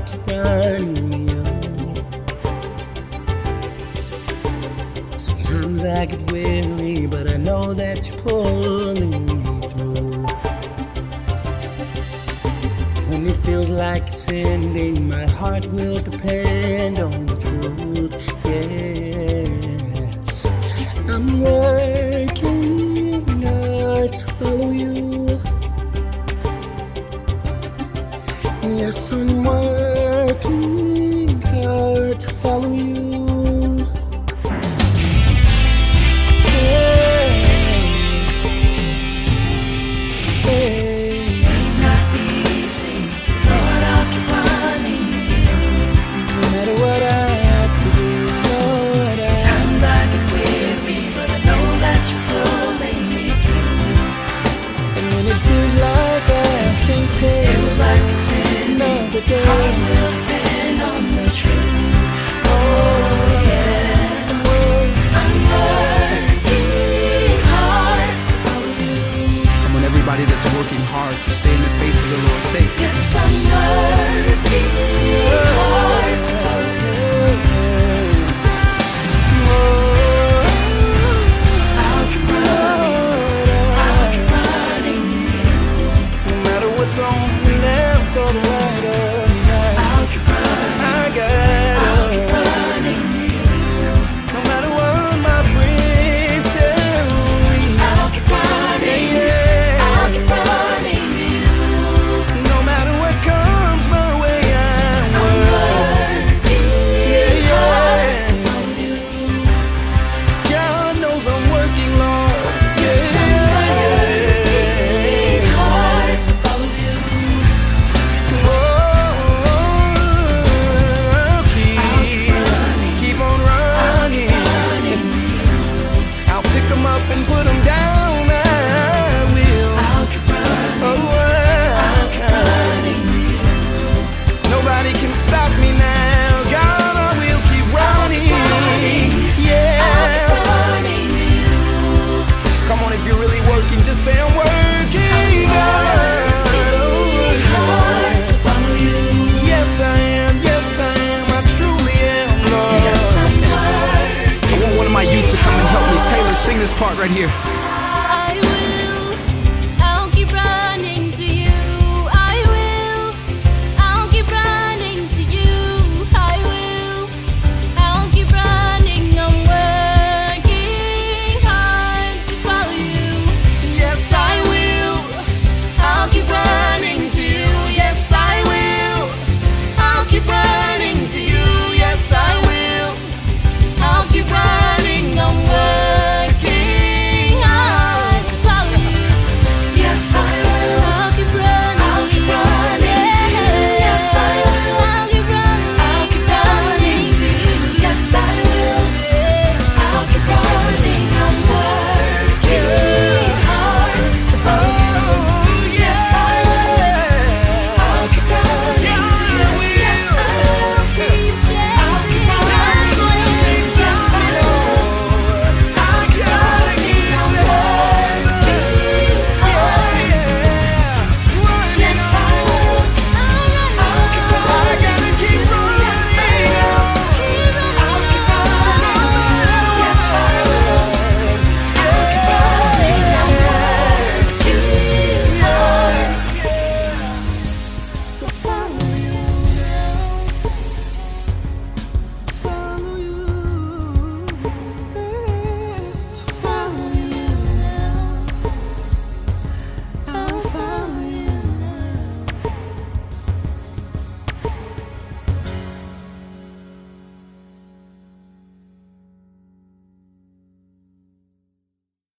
keep running you. Sometimes I get weary, but I know that you're pulling me through. When it feels like it's ending, my heart will depend on the truth. Yes, I'm working hard to follow you. Yes, I'm working hard to follow you. I will depend on the truth. Oh yeah, I'm working hard to follow you. Come on, everybody that's working hard to stay in the face of the Lord, say, yes, I'm working hard to follow you. I'll keep running you. No matter what's on the left or the right. And put them down, I will. I'll keep running. Oh, I'll keep running. Nobody can stop me now. God, I will keep running. Yeah. I'll keep running. Come on, if you're really working, just say I'm working. Hard to follow you. Yes, I am. Yes, I am. I truly am, Lord. Yes, I'm working. I want one of my youth to come and help me. Taylor, sing this part right here.